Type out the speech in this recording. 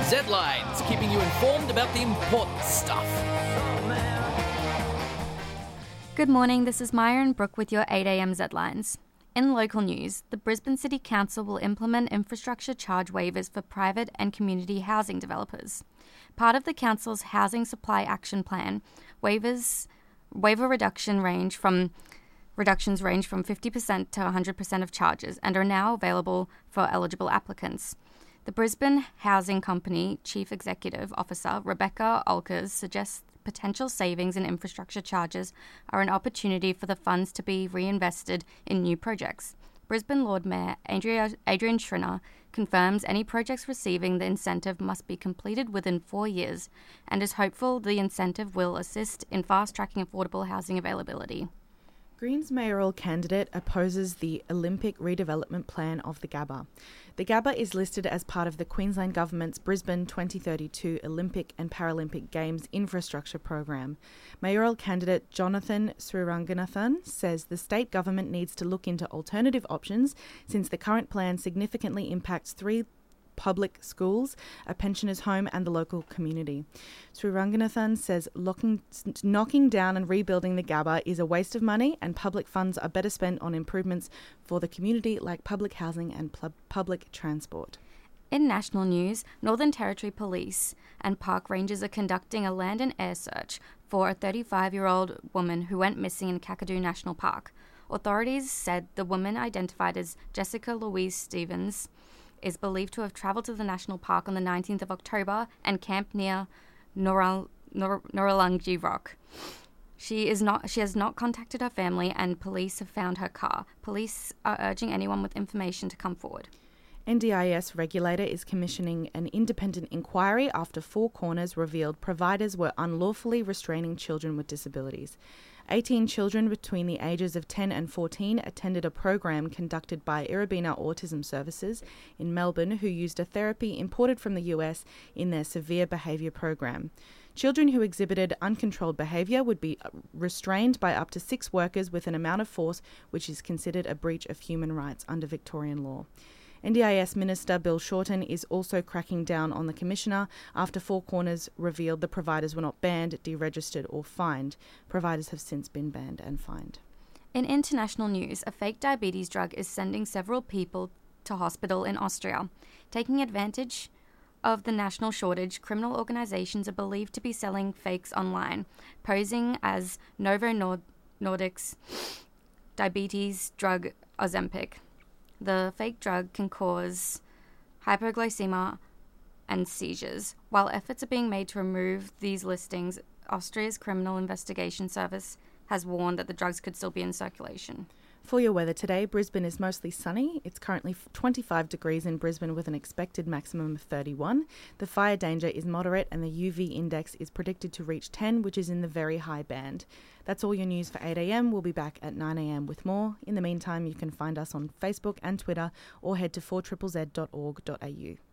Z-Lines, keeping you informed about the important stuff. Good morning, this is Maya and Brooke with your 8am Z-Lines. In local news, the Brisbane City Council will implement infrastructure charge waivers for private and community housing developers. Part of the council's Housing Supply Action Plan, waiver reductions range from 50% to 100% of charges and are now available for eligible applicants. The Brisbane Housing Company Chief Executive Officer Rebecca Olkers suggests potential savings in infrastructure charges are an opportunity for the funds to be reinvested in new projects. Brisbane Lord Mayor Adrian Schrinner confirms any projects receiving the incentive must be completed within 4 years and is hopeful the incentive will assist in fast-tracking affordable housing availability. Greens mayoral candidate opposes the Olympic redevelopment plan of the Gabba. The Gabba is listed as part of the Queensland Government's Brisbane 2032 Olympic and Paralympic Games infrastructure program. Mayoral candidate Jonathan Sriranganathan says the state government needs to look into alternative options since the current plan significantly impacts 3 public schools, a pensioners' home and the local community. Sriranganathan says knocking down and rebuilding the Gabba is a waste of money and public funds are better spent on improvements for the community like public housing and public transport. In national news, Northern Territory Police and park rangers are conducting a land and air search for a 35-year-old woman who went missing in Kakadu National Park. Authorities said the woman, identified as Jessica Louise Stevens, is believed to have travelled to the national park on the 19th of October and camped near Noralangi Rock. She has not contacted her family and police have found her car. Police are urging anyone with information to come forward. NDIS regulator is commissioning an independent inquiry after Four Corners revealed providers were unlawfully restraining children with disabilities. 18 children between the ages of 10 and 14 attended a program conducted by Irabina Autism Services in Melbourne who used a therapy imported from the US in their severe behaviour program. Children who exhibited uncontrolled behaviour would be restrained by up to 6 workers with an amount of force which is considered a breach of human rights under Victorian law. NDIS Minister Bill Shorten is also cracking down on the Commissioner after Four Corners revealed the providers were not banned, deregistered or fined. Providers have since been banned and fined. In international news, a fake diabetes drug is sending several people to hospital in Austria. Taking advantage of the national shortage, criminal organisations are believed to be selling fakes online, posing as Novo Nordisk's diabetes drug Ozempic. The fake drug can cause hypoglycemia and seizures. While efforts are being made to remove these listings, Austria's Criminal Investigation Service has warned that the drugs could still be in circulation. For your weather today, Brisbane is mostly sunny. It's currently 25 degrees in Brisbane with an expected maximum of 31. The fire danger is moderate and the UV index is predicted to reach 10, which is in the very high band. That's all your news for 8am. We'll be back at 9am with more. In the meantime, you can find us on Facebook and Twitter or head to 4ZZZ.org.au.